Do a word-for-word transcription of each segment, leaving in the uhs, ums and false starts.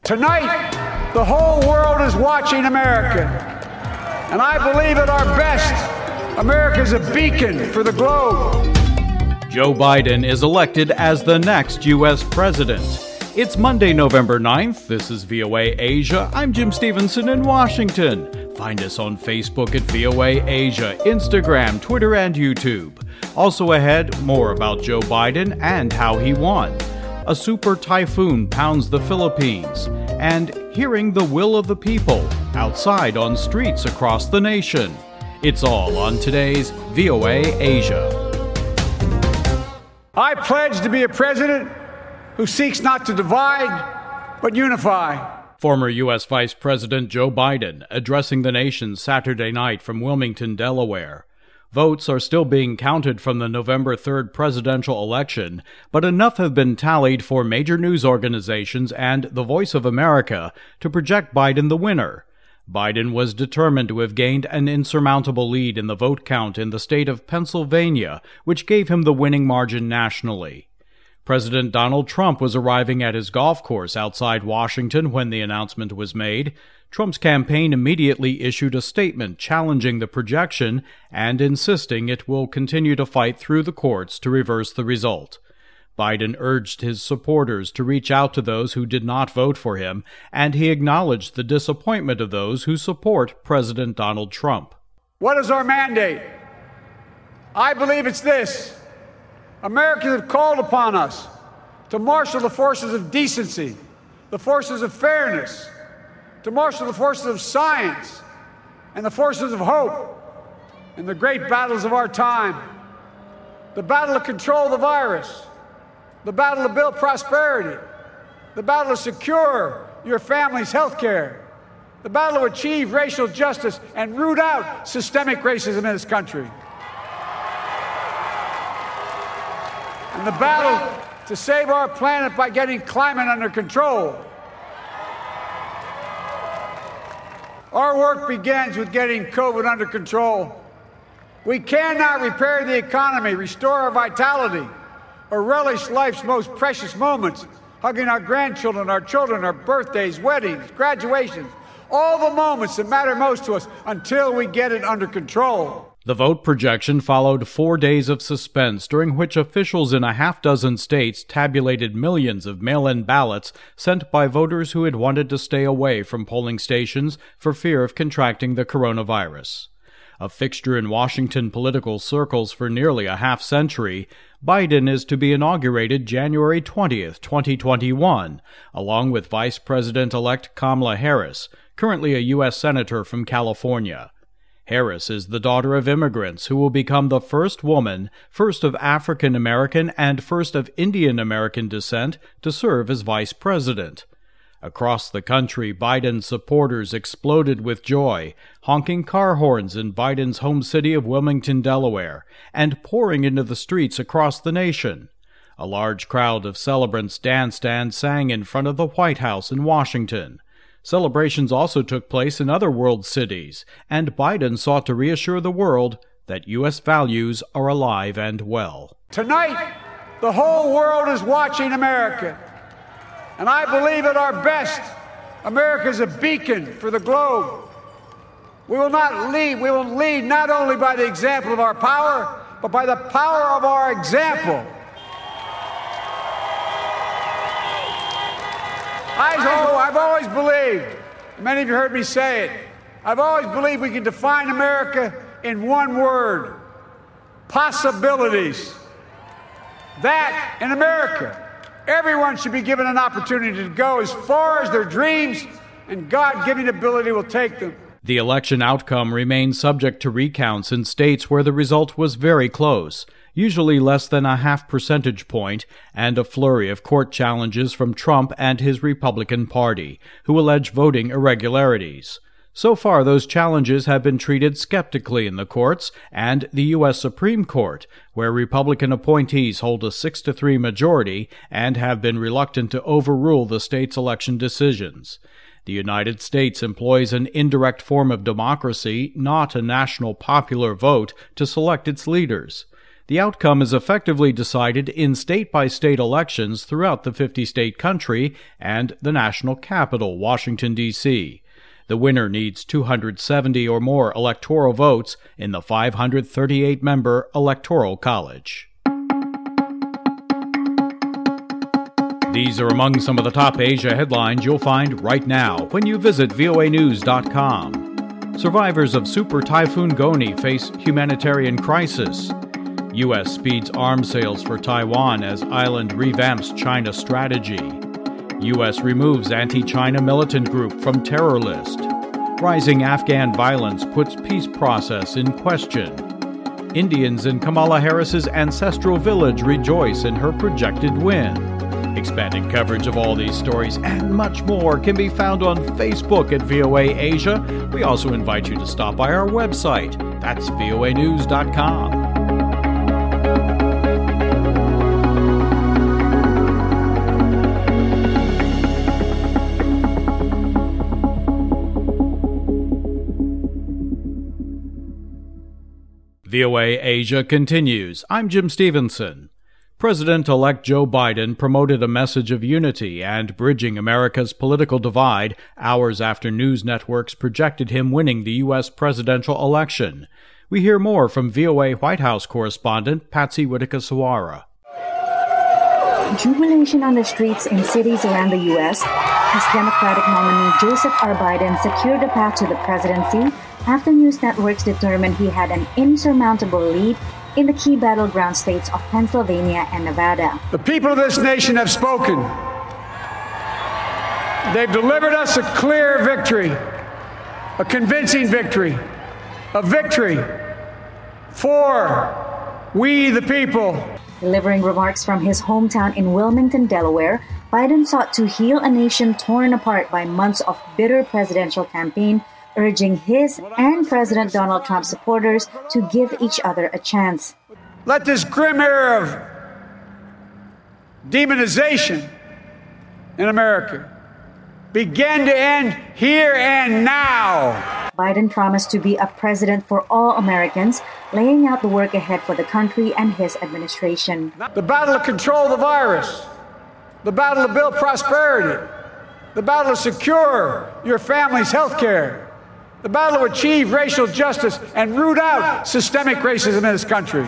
Tonight, the whole world is watching America. And I believe at our best, America is a beacon for the globe. Joe Biden is elected as the next U S president. It's Monday, November ninth. This is V O A Asia. I'm Jim Stevenson in Washington. Find us on Facebook at V O A Asia, Instagram, Twitter, and YouTube. Also ahead, more about Joe Biden and how he won. A super typhoon pounds the Philippines. And hearing the will of the people outside on streets across the nation. It's all on today's V O A Asia. I pledge to be a president who seeks not to divide, but unify. Former U S Vice President Joe Biden addressing the nation Saturday night from Wilmington, Delaware. Votes are still being counted from the November third presidential election, but enough have been tallied for major news organizations and The Voice of America to project Biden the winner. Biden was determined to have gained an insurmountable lead in the vote count in the state of Pennsylvania, which gave him the winning margin nationally. President Donald Trump was arriving at his golf course outside Washington when the announcement was made. Trump's campaign immediately issued a statement challenging the projection and insisting it will continue to fight through the courts to reverse the result. Biden urged his supporters to reach out to those who did not vote for him, and he acknowledged the disappointment of those who support President Donald Trump. What is our mandate? I believe it's this. Americans have called upon us to marshal the forces of decency, the forces of fairness, to marshal the forces of science and the forces of hope in the great battles of our time. The battle to control the virus, the battle to build prosperity, the battle to secure your family's health care, the battle to achieve racial justice and root out systemic racism in this country. And the battle to save our planet by getting climate under control. Our work begins with getting COVID under control. We cannot repair the economy, restore our vitality, or relish life's most precious moments, hugging our grandchildren, our children, our birthdays, weddings, graduations, all the moments that matter most to us until we get it under control. The vote projection followed four days of suspense, during which officials in a half dozen states tabulated millions of mail-in ballots sent by voters who had wanted to stay away from polling stations for fear of contracting the coronavirus. A fixture in Washington political circles for nearly a half century, Biden is to be inaugurated January twentieth, twenty twenty-one, along with Vice President-elect Kamala Harris, currently a U S Senator from California. Harris is the daughter of immigrants who will become the first woman, first of African American and first of Indian American descent to serve as vice president. Across the country, Biden's supporters exploded with joy, honking car horns in Biden's home city of Wilmington, Delaware, and pouring into the streets across the nation. A large crowd of celebrants danced and sang in front of the White House in Washington. Celebrations also took place in other world cities, and Biden sought to reassure the world that U S values are alive and well. Tonight, the whole world is watching America. And I believe at our best, America is a beacon for the globe. We will not lead, we will lead not only by the example of our power, but by the power of our example. I've always believed, many of you heard me say it, I've always believed we can define America in one word: possibilities. That in America, everyone should be given an opportunity to go as far as their dreams and God-given ability will take them. The election outcome remains subject to recounts in states where the result was very close, usually less than a half percentage point, and a flurry of court challenges from Trump and his Republican Party, who allege voting irregularities. So far, those challenges have been treated skeptically in the courts and the U S Supreme Court, where Republican appointees hold a six to three majority and have been reluctant to overrule the state's election decisions. The United States employs an indirect form of democracy, not a national popular vote, to select its leaders. The outcome is effectively decided in state-by-state elections throughout the fifty-state country and the national capital, Washington, D C The winner needs two hundred seventy or more electoral votes in the five hundred thirty-eight member Electoral College. These are among some of the top Asia headlines you'll find right now when you visit V O A news dot com. Survivors of Super Typhoon Goni face humanitarian crisis. U S speeds arms sales for Taiwan as island revamps China strategy. U S removes anti-China militant group from terror list. Rising Afghan violence puts peace process in question. Indians in Kamala Harris's ancestral village rejoice in her projected win. Expanding coverage of all these stories and much more can be found on Facebook at V O A Asia. We also invite you to stop by our website. That's V O A news dot com. V O A Asia continues. I'm Jim Stevenson. President-elect Joe Biden promoted a message of unity and bridging America's political divide hours after news networks projected him winning the U S presidential election. We hear more from V O A White House correspondent Patsy Widakuswara. Jubilation on the streets in cities around the U S as Democratic nominee Joseph R. Biden secured a path to the presidency after news networks determined he had an insurmountable lead in the key battleground states of Pennsylvania and Nevada. The people of this nation have spoken. They've delivered us a clear victory, a convincing victory, a victory for we the people. Delivering remarks from his hometown in Wilmington, Delaware, Biden sought to heal a nation torn apart by months of bitter presidential campaign, urging his and President Donald Trump's supporters to give each other a chance. Let this grim era of demonization in America begin to end here and now. Biden promised to be a president for all Americans, laying out the work ahead for the country and his administration. The battle to control the virus, the battle to build prosperity, the battle to secure your family's health care, the battle to achieve racial justice and root out systemic racism in this country.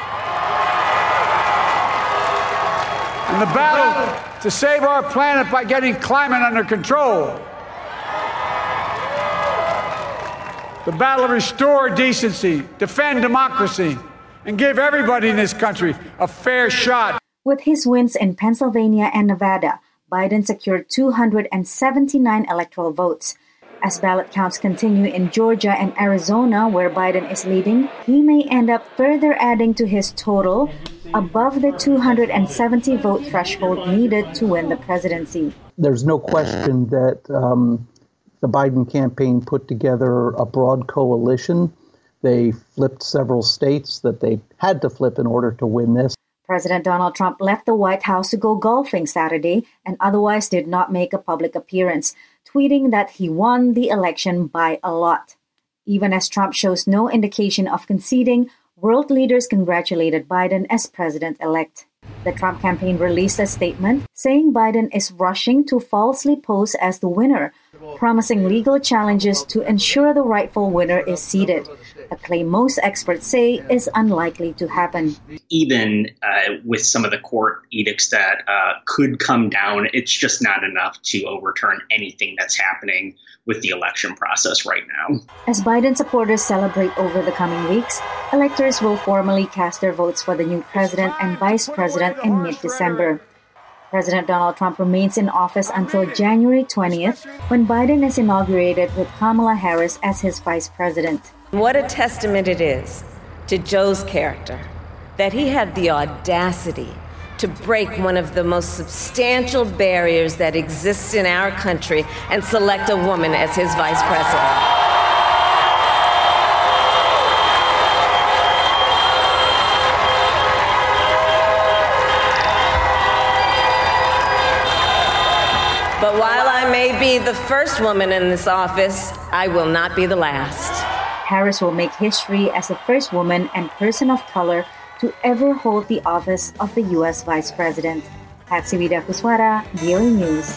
And the battle to save our planet by getting climate under control. The battle to restore decency, defend democracy, and give everybody in this country a fair shot. With his wins in Pennsylvania and Nevada, Biden secured two hundred seventy-nine electoral votes. As ballot counts continue in Georgia and Arizona, where Biden is leading, he may end up further adding to his total above the two hundred seventy vote threshold needed to win the presidency. There's no question that um, the Biden campaign put together a broad coalition. They flipped several states that they had to flip in order to win this. President Donald Trump left the White House to go golfing Saturday and otherwise did not make a public appearance, tweeting that he won the election by a lot. Even as Trump shows no indication of conceding, world leaders congratulated Biden as president-elect. The Trump campaign released a statement saying Biden is rushing to falsely pose as the winner, promising legal challenges to ensure the rightful winner is seated, a claim most experts say is unlikely to happen. Even uh, with some of the court edicts that uh, could come down, it's just not enough to overturn anything that's happening with the election process right now. As Biden supporters celebrate over the coming weeks, electors will formally cast their votes for the new president and vice president in mid-December. President Donald Trump remains in office until January twentieth, when Biden is inaugurated with Kamala Harris as his vice president. What a testament it is to Joe's character that he had the audacity to break one of the most substantial barriers that exists in our country and select a woman as his vice president. But while I may be the first woman in this office, I will not be the last. Harris will make history as the first woman and person of color to ever hold the office of the U S Vice President. Patsy Widakuswara, V O A News.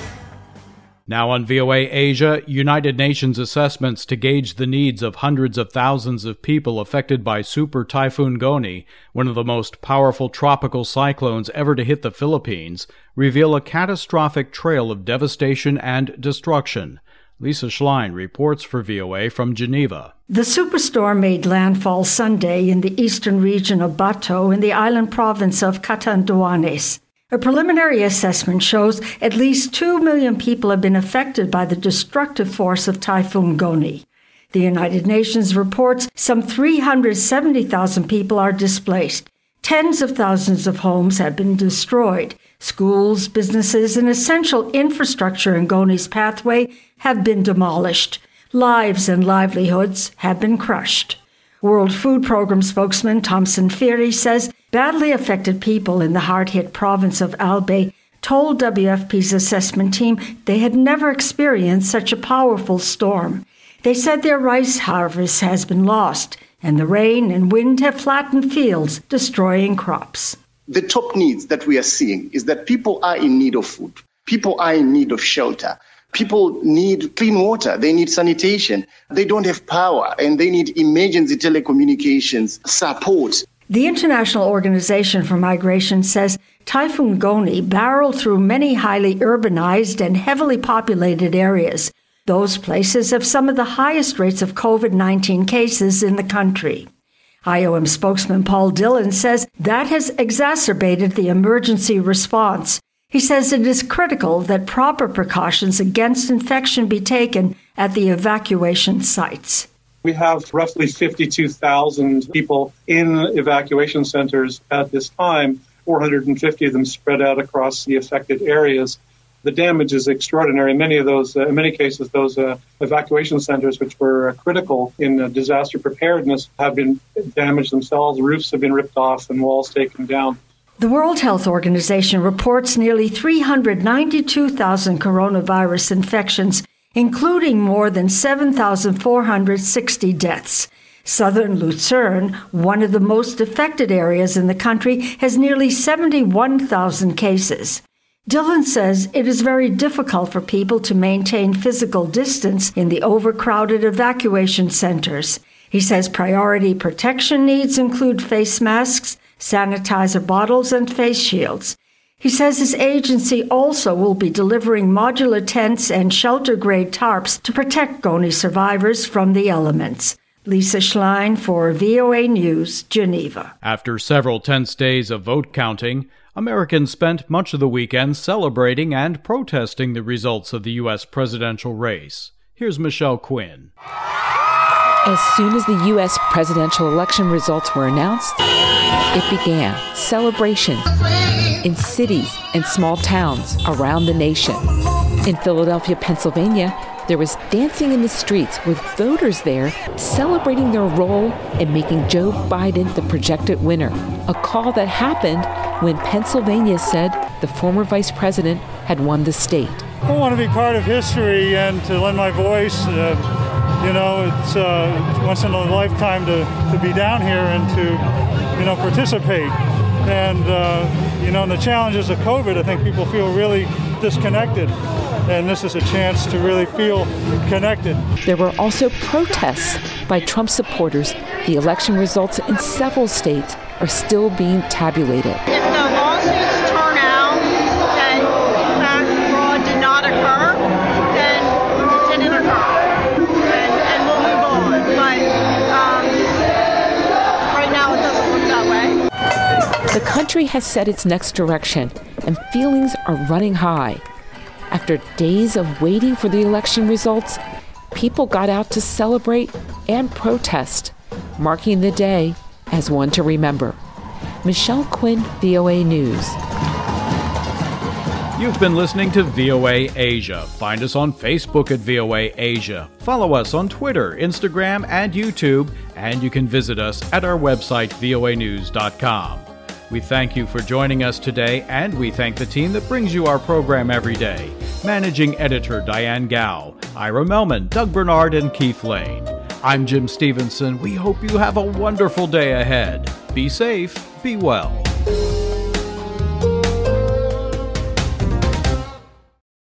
Now on V O A Asia, United Nations assessments to gauge the needs of hundreds of thousands of people affected by Super Typhoon Goni, one of the most powerful tropical cyclones ever to hit the Philippines, reveal a catastrophic trail of devastation and destruction. Lisa Schlein reports for V O A from Geneva. The superstorm made landfall Sunday in the eastern region of Bato in the island province of Catanduanes. A preliminary assessment shows at least two million people have been affected by the destructive force of Typhoon Goni. The United Nations reports some three hundred seventy thousand people are displaced. Tens of thousands of homes have been destroyed. Schools, businesses, and essential infrastructure in Goni's pathway have been demolished. Lives and livelihoods have been crushed. World Food Program spokesman Thomson Phiri says badly affected people in the hard-hit province of Albay told W F P's assessment team they had never experienced such a powerful storm. They said their rice harvest has been lost, and the rain and wind have flattened fields, destroying crops. The top needs that we are seeing is that people are in need of food. People are in need of shelter. People need clean water. They need sanitation. They don't have power, and they need emergency telecommunications support. The International Organization for Migration says Typhoon Goni barreled through many highly urbanized and heavily populated areas. Those places have some of the highest rates of COVID nineteen cases in the country. I O M spokesman Paul Dillon says that has exacerbated the emergency response. He says it is critical that proper precautions against infection be taken at the evacuation sites. We have roughly fifty-two thousand people in evacuation centers at this time, four hundred fifty of them spread out across the affected areas. The damage is extraordinary. Many of those, uh, in many cases, those uh, evacuation centers, which were uh, critical in uh, disaster preparedness, have been damaged themselves. Roofs have been ripped off and walls taken down. The World Health Organization reports nearly three hundred ninety-two thousand coronavirus infections, including more than seven thousand four hundred sixty deaths. Southern Luzern, one of the most affected areas in the country, has nearly seventy-one thousand cases. Dillon says it is very difficult for people to maintain physical distance in the overcrowded evacuation centers. He says priority protection needs include face masks, sanitizer bottles, and face shields. He says his agency also will be delivering modular tents and shelter-grade tarps to protect Goni survivors from the elements. Lisa Schlein for V O A News, Geneva. After several tense days of vote counting, Americans spent much of the weekend celebrating and protesting the results of the U S presidential race. Here's Michelle Quinn. As soon as the U S presidential election results were announced, it began celebrations in cities and small towns around the nation. In Philadelphia, Pennsylvania, there was dancing in the streets with voters there celebrating their role in making Joe Biden the projected winner, a call that happened when Pennsylvania said the former vice president had won the state. I want to be part of history and to lend my voice. Uh, you know, it's uh, once in a lifetime to, to be down here and to, you know, participate. And, uh, you know, in the challenges of COVID, I think people feel really disconnected. And this is a chance to really feel connected. There were also protests by Trump supporters. The election results in several states are still being tabulated. If the lawsuits turn out that in fact fraud did not occur, then it didn't occur. And, and we'll move on. But um, right now it doesn't look that way. The country has set its next direction, and feelings are running high. After days of waiting for the election results, people got out to celebrate and protest, marking the day as one to remember. Michelle Quinn, V O A News. You've been listening to V O A Asia. Find us on Facebook at V O A Asia. Follow us on Twitter, Instagram, and YouTube, and you can visit us at our website, V O A news dot com. We thank you for joining us today, and we thank the team that brings you our program every day. Managing Editor Diane Gao, Ira Melman, Doug Bernard, and Keith Lane. I'm Jim Stevenson. We hope you have a wonderful day ahead. Be safe, be well.